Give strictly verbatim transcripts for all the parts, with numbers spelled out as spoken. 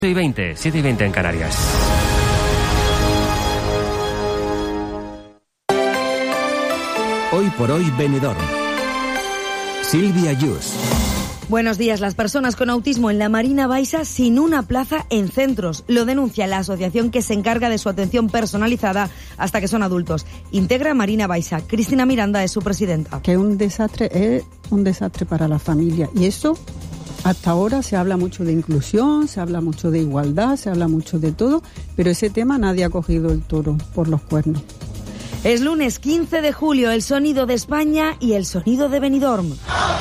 siete y veinte, siete y veinte en Canarias. Hoy por hoy Benidorm. Silvia Yus. Buenos días. Las personas con autismo en la Marina Baixa sin una plaza en centros. Lo denuncia la asociación que se encarga de su atención personalizada hasta que son adultos. Integra Marina Baixa. Cristina Miranda es su presidenta. Que un desastre es un desastre para la familia. Y eso, hasta ahora se habla mucho de inclusión, se habla mucho de igualdad, se habla mucho de todo, pero ese tema nadie ha cogido el toro por los cuernos. Es lunes quince de julio, el sonido de España y el sonido de Benidorm.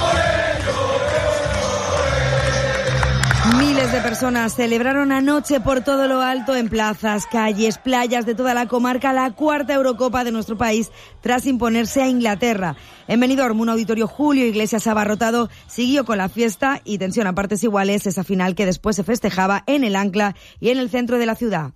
Miles de personas celebraron anoche por todo lo alto en plazas, calles, playas de toda la comarca la cuarta Eurocopa de nuestro país tras imponerse a Inglaterra. En Benidorm, un auditorio Julio Iglesias abarrotado siguió con la fiesta y tensión a partes iguales esa final que después se festejaba en el Ancla y en el centro de la ciudad.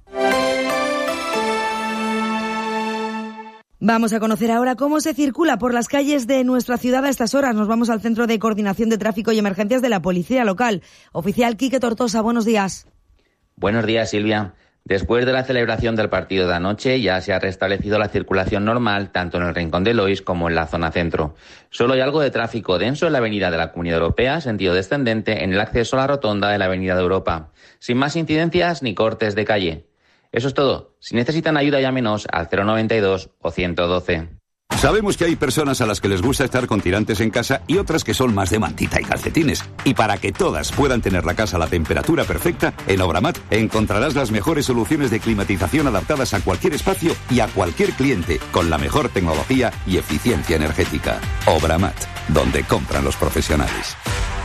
Vamos a conocer ahora cómo se circula por las calles de nuestra ciudad a estas horas. Nos vamos al Centro de Coordinación de Tráfico y Emergencias de la Policía Local. Oficial Quique Tortosa, buenos días. Buenos días, Silvia. Después de la celebración del partido de anoche, ya se ha restablecido la circulación normal tanto en el Rincón de Lois como en la zona centro. Solo hay algo de tráfico denso en la avenida de la Comunidad Europea, sentido descendente, en el acceso a la rotonda de la avenida de Europa. Sin más incidencias ni cortes de calle. Eso es todo. Si necesitan ayuda, llámenos al cero noventa y dos o ciento doce. Sabemos que hay personas a las que les gusta estar con tirantes en casa y otras que son más de mantita y calcetines. Y para que todas puedan tener la casa a la temperatura perfecta, en Obramat encontrarás las mejores soluciones de climatización adaptadas a cualquier espacio y a cualquier cliente, con la mejor tecnología y eficiencia energética. Obramat, donde compran los profesionales.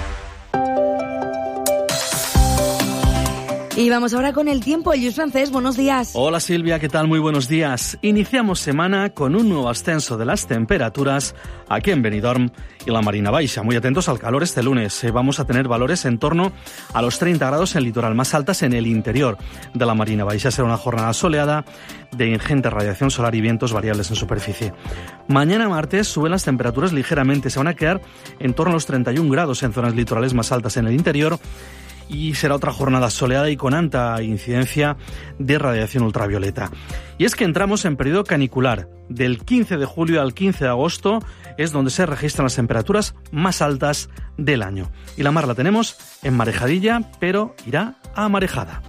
Y vamos ahora con el tiempo. Luis Francés, buenos días. Hola Silvia, ¿qué tal? Muy buenos días. Iniciamos semana con un nuevo ascenso de las temperaturas aquí en Benidorm y la Marina Baixa. Muy atentos al calor este lunes. Eh, vamos a tener valores en torno a los treinta grados en el litoral, más altas en el interior de la Marina Baixa. Será una jornada soleada de ingente radiación solar y vientos variables en superficie. Mañana martes suben las temperaturas ligeramente. Se van a quedar en torno a los treinta y un grados en zonas litorales, más altas en el interior. Y será otra jornada soleada y con alta incidencia de radiación ultravioleta. Y es que entramos en periodo canicular. Del quince de julio al quince de agosto es donde se registran las temperaturas más altas del año. Y la mar la tenemos en marejadilla, pero irá a marejada.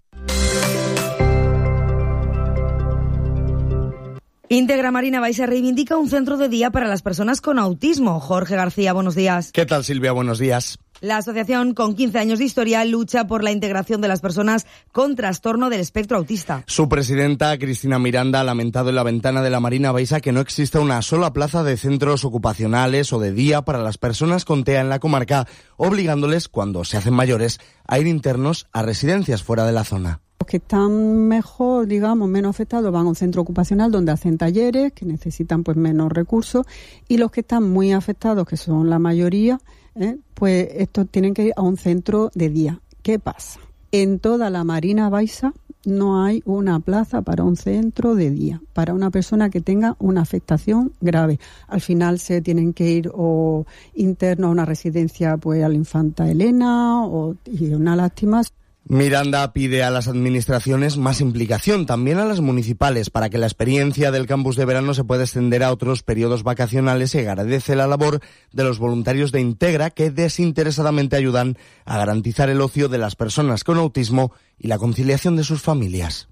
Integra Marina Baixa reivindica un centro de día para las personas con autismo. Jorge García, buenos días. ¿Qué tal, Silvia? Buenos días. La asociación, con quince años de historia, lucha por la integración de las personas con trastorno del espectro autista. Su presidenta, Cristina Miranda, ha lamentado en la ventana de la Marina Baixa que no exista una sola plaza de centros ocupacionales o de día para las personas con T E A en la comarca, obligándoles, cuando se hacen mayores, a ir internos a residencias fuera de la zona. Los que están mejor, digamos, menos afectados van a un centro ocupacional donde hacen talleres, que necesitan pues menos recursos, y los que están muy afectados, que son la mayoría, ¿eh? pues estos tienen que ir a un centro de día. ¿Qué pasa? En toda la Marina Baixa no hay una plaza para un centro de día, para una persona que tenga una afectación grave. Al final se tienen que ir o internos a una residencia, pues a la Infanta Elena, o, y una lástima. Miranda pide a las administraciones más implicación, también a las municipales, para que la experiencia del campus de verano se pueda extender a otros periodos vacacionales, y agradece la labor de los voluntarios de Integra que desinteresadamente ayudan a garantizar el ocio de las personas con autismo y la conciliación de sus familias.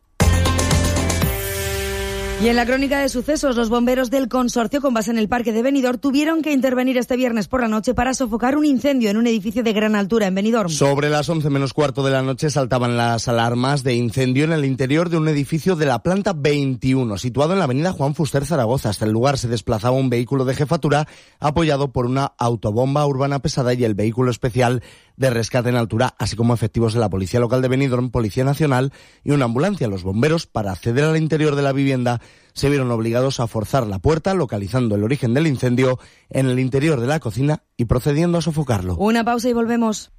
Y en la crónica de sucesos, los bomberos del consorcio con base en el parque de Benidorm tuvieron que intervenir este viernes por la noche para sofocar un incendio en un edificio de gran altura en Benidorm. Sobre las once menos cuarto de la noche saltaban las alarmas de incendio en el interior de un edificio de la planta veintiuno, situado en la avenida Juan Fuster, Zaragoza. Hasta el lugar se desplazaba un vehículo de jefatura apoyado por una autobomba urbana pesada y el vehículo especial de rescate en altura, así como efectivos de la Policía Local de Benidorm, Policía Nacional y una ambulancia. Los bomberos, para acceder al interior de la vivienda, se vieron obligados a forzar la puerta, localizando el origen del incendio en el interior de la cocina y procediendo a sofocarlo. Una pausa y volvemos.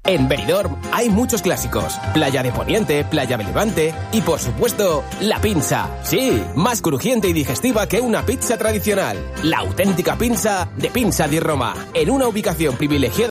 En Benidorm hay muchos clásicos. Playa de Poniente, Playa de Levante y, por supuesto, la pinza. Sí, más crujiente y digestiva que una pizza tradicional. La auténtica pinza de Pinza di Roma, en una ubicación privilegiada